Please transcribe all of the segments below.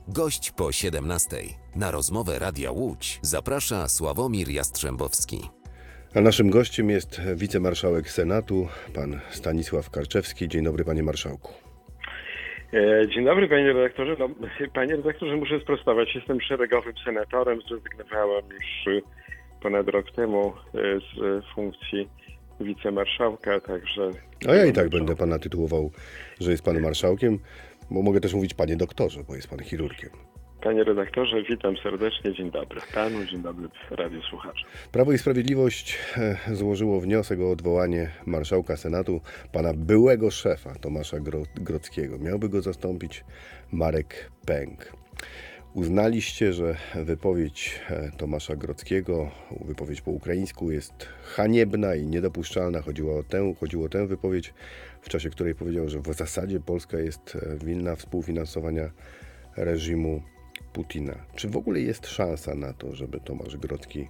Gość po 17. Na rozmowę Radia Łódź zaprasza Sławomir Jastrzębowski. A naszym gościem jest wicemarszałek Senatu, pan Stanisław Karczewski. Dzień dobry, panie marszałku. Dzień dobry, panie redaktorze. Panie redaktorze, muszę sprostować. Jestem szeregowym senatorem. Zrezygnowałem już ponad rok temu z funkcji wicemarszałka, także... A ja i tak będę pana tytułował, że jest pan marszałkiem, bo mogę też mówić panie doktorze, bo jest pan chirurgiem. Panie redaktorze, witam serdecznie. Dzień dobry panu, dzień dobry radiosłuchaczom. Prawo i Sprawiedliwość złożyło wniosek o odwołanie marszałka Senatu, pana byłego szefa Tomasza Grodzkiego. Miałby go zastąpić Marek Pęk. Uznaliście, że wypowiedź Tomasza Grodzkiego, wypowiedź po ukraińsku, jest haniebna i niedopuszczalna. Chodziło o tę wypowiedź, w czasie której powiedział, że w zasadzie Polska jest winna współfinansowania reżimu Putina. Czy w ogóle jest szansa na to, żeby Tomasz Grodzki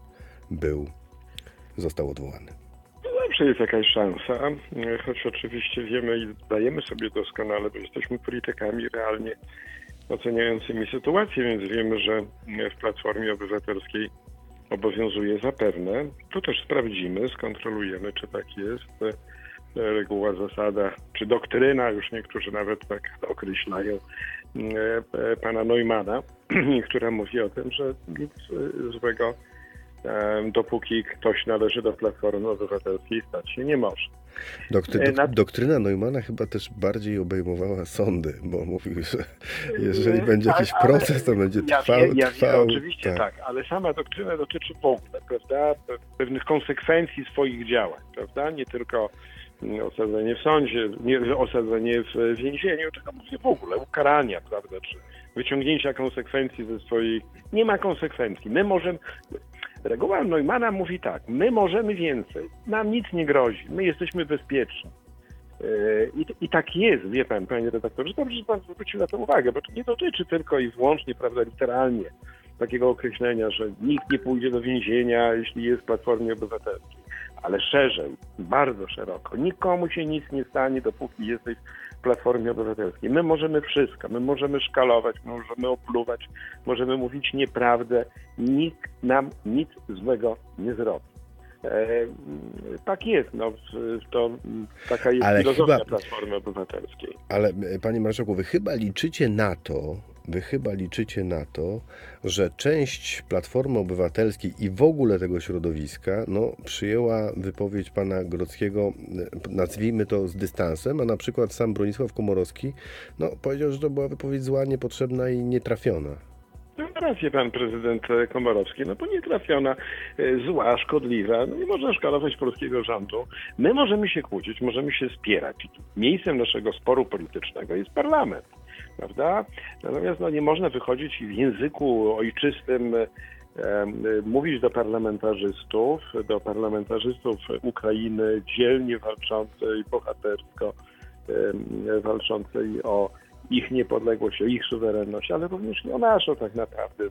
został odwołany? Zawsze jest jakaś szansa, choć oczywiście wiemy i zdajemy sobie doskonale, bo jesteśmy politykami realnie oceniającymi sytuację, więc wiemy, że w Platformie Obywatelskiej obowiązuje zapewne. To też sprawdzimy, skontrolujemy, czy tak jest. Reguła, zasada, czy doktryna, już niektórzy nawet tak określają, pana Neumana, która mówi o tym, że nic złego, dopóki ktoś należy do Platformy Obywatelskiej, stać się nie może. Doktryna Neumana chyba też bardziej obejmowała sądy, bo mówił, że jeżeli będzie jakiś proces, to będzie trwał. Oczywiście tak, ale sama doktryna dotyczy w ogóle, prawda, pewnych konsekwencji swoich działań, prawda, nie tylko osadzenie w sądzie, nie osadzenie w więzieniu, tylko mówię w ogóle ukarania, prawda, czy wyciągnięcia konsekwencji ze swoich... Nie ma konsekwencji. My możemy... Reguła Neumana mówi tak, my możemy więcej, nam nic nie grozi, my jesteśmy bezpieczni. I tak jest, wie pan, panie redaktorze, dobrze, że pan zwrócił na to uwagę, bo to nie dotyczy tylko i wyłącznie, prawda, literalnie takiego określenia, że nikt nie pójdzie do więzienia, jeśli jest w Platformie Obywatelskiej, ale szerzej, bardzo szeroko. Nikomu się nic nie stanie, dopóki jesteś w Platformie Obywatelskiej. My możemy wszystko, my możemy szkalować, możemy opluwać, możemy mówić nieprawdę. Nikt nam nic złego nie zrobi. Tak jest, taka jest filozofia Platformy Obywatelskiej. Ale panie marszałku, wy chyba liczycie na to, że część Platformy Obywatelskiej i w ogóle tego środowiska przyjęła wypowiedź pana Grodzkiego, nazwijmy to z dystansem, a na przykład sam Bronisław Komorowski powiedział, że to była wypowiedź zła, niepotrzebna i nietrafiona. Ma rację pan prezydent Komorowski, bo nietrafiona, zła, szkodliwa. Nie można szkalować polskiego rządu. My możemy się kłócić, możemy się spierać. Miejscem naszego sporu politycznego jest parlament, prawda? Natomiast nie można wychodzić w języku ojczystym, mówić do parlamentarzystów Ukrainy, dzielnie walczącej, bohatersko walczącej o ich niepodległość, o ich suwerenność, ale również i o naszą tak naprawdę.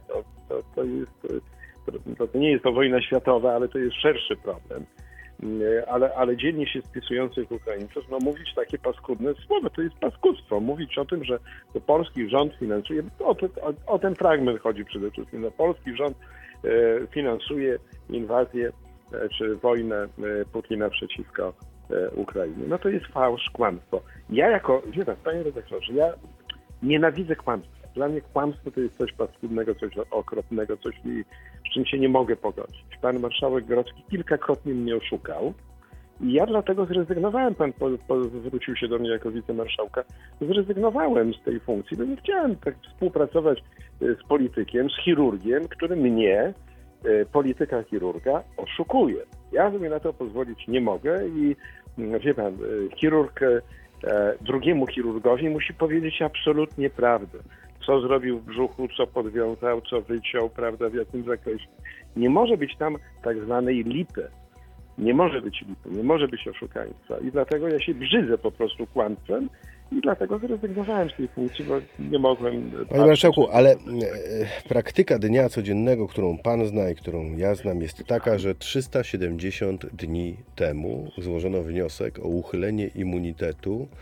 To nie jest to wojna światowa, ale to jest szerszy problem. Ale dzielnie się spisujących Ukraińców, mówić takie paskudne słowa, to jest paskudztwo. Mówić o tym, że to polski rząd finansuje, o ten fragment chodzi przede wszystkim. Polski rząd finansuje inwazję czy wojnę Putina przeciwko Ukrainy. To jest fałsz, kłamstwo. Wie pan, panie redaktorze, ja nienawidzę kłamstwa. Dla mnie kłamstwo to jest coś paskudnego, coś okropnego, coś, z czym się nie mogę pogodzić. Pan marszałek Grodzki kilkakrotnie mnie oszukał i ja dlatego zrezygnowałem, pan zwrócił się do mnie jako wicemarszałka, zrezygnowałem z tej funkcji, bo nie chciałem tak współpracować z politykiem, z chirurgiem, który mnie, polityka chirurga, oszukuje. Ja sobie na to pozwolić nie mogę i wie pan, chirurg drugiemu chirurgowi musi powiedzieć absolutnie prawdę. Co zrobił w brzuchu, co podwiązał, co wyciął, prawda, w jakim zakresie. Nie może być tam tak zwanej lipy. Nie może być lipy, nie może być oszukaństwa. I dlatego ja się brzydzę po prostu kłamstwem i dlatego zrezygnowałem z tej funkcji, bo nie mogłem... Panie marszałku, ale praktyka dnia codziennego, którą pan zna i którą ja znam, jest taka, że 370 dni temu złożono wniosek o uchylenie immunitetu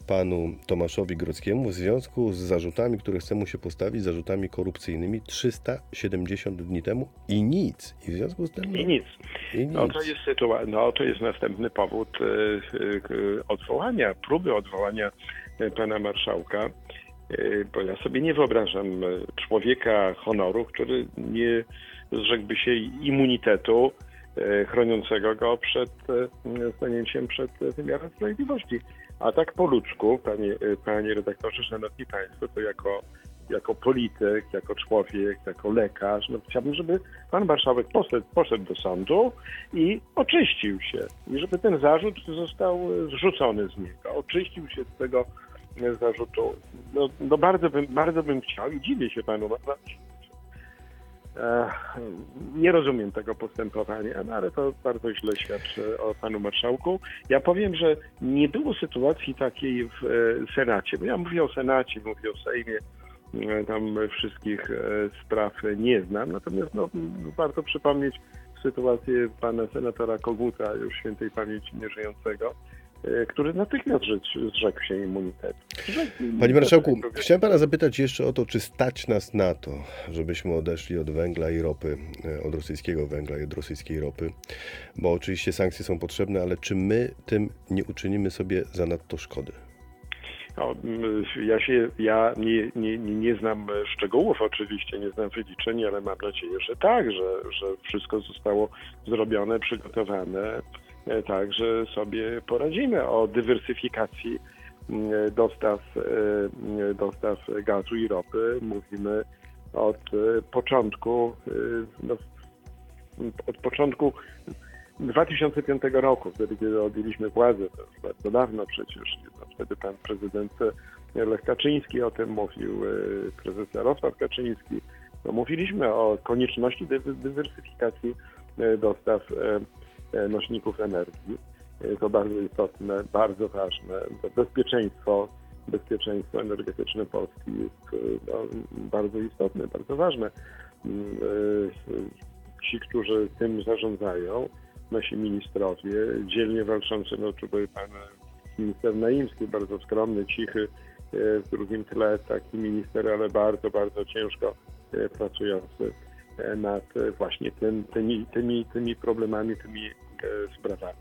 panu Tomaszowi Grodzkiemu w związku z zarzutami, które chce mu się postawić, zarzutami korupcyjnymi 370 dni temu i nic. I w związku z tym... I nic. I nic. To jest następny powód odwołania, próby odwołania pana marszałka, bo ja sobie nie wyobrażam człowieka honoru, który nie zrzekłby się immunitetu chroniącego go przed stanięciem przed wymiarem sprawiedliwości. A tak po ludzku, panie redaktorze, szanowni państwo, to jako polityk, jako człowiek, jako lekarz, no chciałbym, żeby pan marszałek poszedł do sądu i oczyścił się. I żeby ten zarzut został zrzucony z niego. Oczyścił się z tego zarzutu. No bardzo bym chciał i dziwię się panu. Nie rozumiem tego postępowania, no ale to bardzo źle świadczy o panu marszałku. Ja powiem, że nie było sytuacji takiej w Senacie, bo ja mówię o Senacie, mówię o Sejmie, tam wszystkich spraw nie znam, natomiast warto przypomnieć sytuację pana senatora Koguta, już świętej pamięci nieżyjącego, który natychmiast zrzekł się immunitetu. Panie marszałku, chciałem pana zapytać jeszcze o to, czy stać nas na to, żebyśmy odeszli od węgla i ropy, od rosyjskiego węgla i od rosyjskiej ropy, bo oczywiście sankcje są potrzebne, ale czy my tym nie uczynimy sobie zanadto szkody? No, ja nie znam szczegółów oczywiście, nie znam wyliczeń, ale mam nadzieję, że tak, że wszystko zostało zrobione, przygotowane, tak, że sobie poradzimy. O dywersyfikacji dostaw gazu i ropy mówimy od początku 2005 roku, wtedy kiedy objęliśmy władzę, to już bardzo dawno przecież, wtedy pan prezydent Lech Kaczyński o tym mówił, prezes Jarosław Kaczyński. No, mówiliśmy o konieczności dywersyfikacji dostaw nośników energii. To bardzo istotne, bardzo ważne. Bezpieczeństwo energetyczne Polski jest bardzo istotne, bardzo ważne. Ci, którzy tym zarządzają, nasi ministrowie, dzielnie walczący, tutaj pan minister Naimski, bardzo skromny, cichy, w drugim tle taki minister, ale bardzo, bardzo ciężko pracujący nad właśnie tymi problemami, tymi sprawami.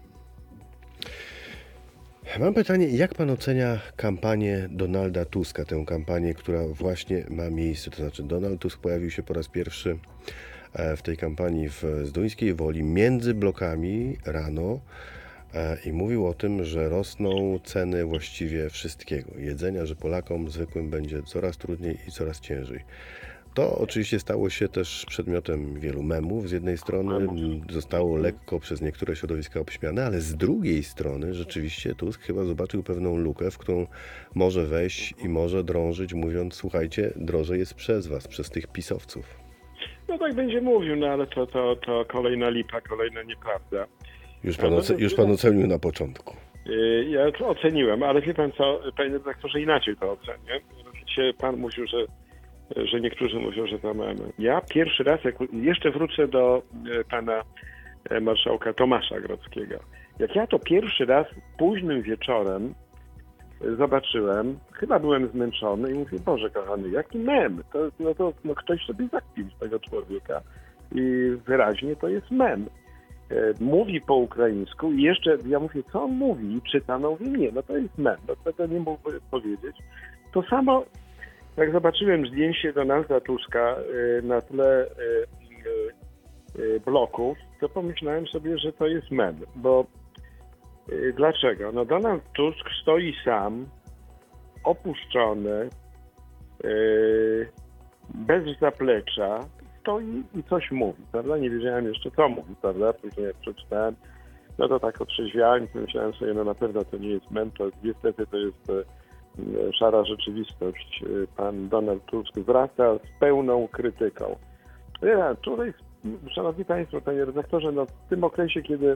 Mam pytanie, jak pan ocenia kampanię Donalda Tuska, tę kampanię, która właśnie ma miejsce, to znaczy Donald Tusk pojawił się po raz pierwszy w tej kampanii w Zduńskiej Woli między blokami rano i mówił o tym, że rosną ceny właściwie wszystkiego, jedzenia, że Polakom zwykłym będzie coraz trudniej i coraz ciężej. To oczywiście stało się też przedmiotem wielu memów. Z jednej strony zostało lekko przez niektóre środowiska obśmiane, ale z drugiej strony rzeczywiście Tusk chyba zobaczył pewną lukę, w którą może wejść i może drążyć, mówiąc: słuchajcie, drożej jest przez was, przez tych pisowców. No tak będzie mówił, ale to kolejna lipa, kolejna nieprawda. Już pan ocenił na początku. Ja to oceniłem, ale wie pan co, panie redaktorze, inaczej to ocenię. Mianowicie pan mówił, że niektórzy mówią, że to mamy. Ja pierwszy raz, jeszcze wrócę do pana marszałka Tomasza Grodzkiego. Jak ja to pierwszy raz późnym wieczorem zobaczyłem, chyba byłem zmęczony i mówię: Boże kochany, jaki mem. To ktoś sobie zakpił z tego człowieka i wyraźnie to jest mem. Mówi po ukraińsku i jeszcze ja mówię, co on mówi, i czyta, no mówię, nie, to jest mem, tego nie mógłby powiedzieć. To samo, jak zobaczyłem zdjęcie Donalda Tuska na tle bloków, to pomyślałem sobie, że to jest mem, bo dlaczego? No Donald Tusk stoi sam, opuszczony, bez zaplecza, stoi i coś mówi, prawda? Nie wiedziałem jeszcze, co mówi, prawda? Później jak przeczytałem, no to tak otrzeźwiałem i myślałem sobie, no na pewno to nie jest mem, to niestety to jest szara rzeczywistość. Pan Donald Tusk wraca z pełną krytyką. Ja, tutaj, szanowni państwo, panie redaktorze, no w tym okresie, kiedy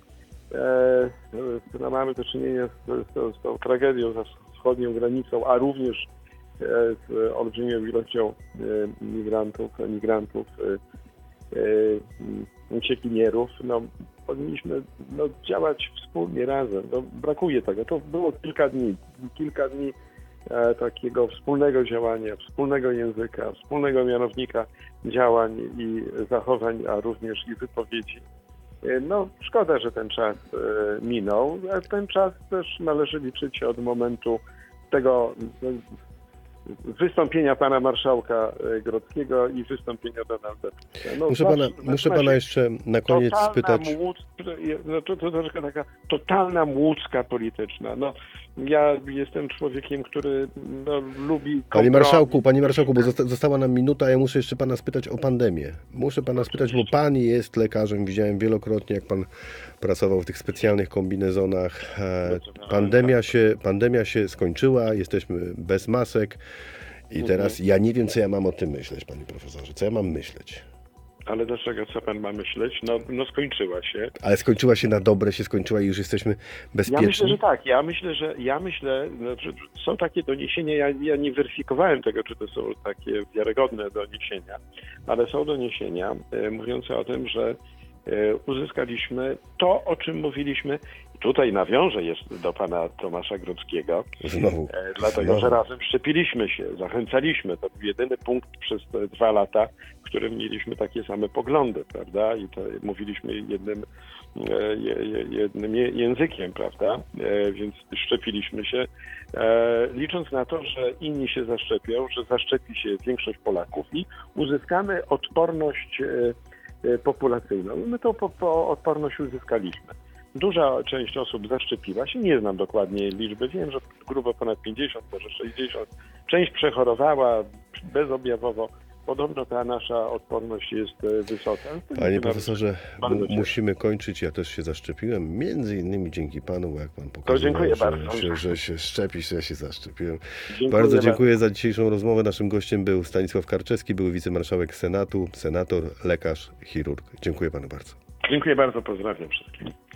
mamy do czynienia z tą tragedią za wschodnią granicą, a również z olbrzymią ilością migrantów, uciekinierów, no powinniśmy działać wspólnie, razem. Brakuje tego. To było kilka dni takiego wspólnego działania, wspólnego języka, wspólnego mianownika działań i zachowań, a również i wypowiedzi. Szkoda, że ten czas minął, ale ten czas też należy liczyć od momentu tego wystąpienia pana marszałka Grodzkiego i wystąpienia Donalda Tuska. Muszę pana jeszcze na koniec spytać. To troszkę taka totalna młódzka polityczna. Ja jestem człowiekiem, który lubi kompromis. Panie marszałku, bo została nam minuta, ja muszę jeszcze pana spytać o pandemię. Muszę pana spytać, bo pan jest lekarzem, widziałem wielokrotnie, jak pan pracował w tych specjalnych kombinezonach. Pandemia się skończyła, jesteśmy bez masek i teraz ja nie wiem, co ja mam o tym myśleć, panie profesorze. Co ja mam myśleć? Ale dlaczego, co pan ma myśleć? Skończyła się. Ale skończyła się na dobre, się skończyła i już jesteśmy bezpieczni? Ja myślę, że tak. Ja myślę, że są takie doniesienia, ja nie weryfikowałem tego, czy to są takie wiarygodne doniesienia, ale są doniesienia mówiące o tym, że uzyskaliśmy to, o czym mówiliśmy. I tutaj nawiążę jeszcze do pana Tomasza Grodzkiego, dlatego że razem szczepiliśmy się, zachęcaliśmy. To był jedyny punkt przez te 2 lata, w którym mieliśmy takie same poglądy, prawda? I to mówiliśmy jednym językiem, prawda? Więc szczepiliśmy się, licząc na to, że inni się zaszczepią, że zaszczepi się większość Polaków i uzyskamy odporność populacyjną. My tą odporność uzyskaliśmy. Duża część osób zaszczepiła się, nie znam dokładnie liczby, wiem, że grubo ponad 50, może 60. Część przechorowała bezobjawowo. Podobno ta nasza odporność jest wysoka. Panie profesorze, musimy kończyć. Ja też się zaszczepiłem, między innymi dzięki panu, bo jak pan pokazał, że się szczepić, to ja się zaszczepiłem. Bardzo dziękuję za dzisiejszą rozmowę. Naszym gościem był Stanisław Karczewski, były wicemarszałek Senatu, senator, lekarz, chirurg. Dziękuję panu bardzo. Dziękuję bardzo, pozdrawiam wszystkich.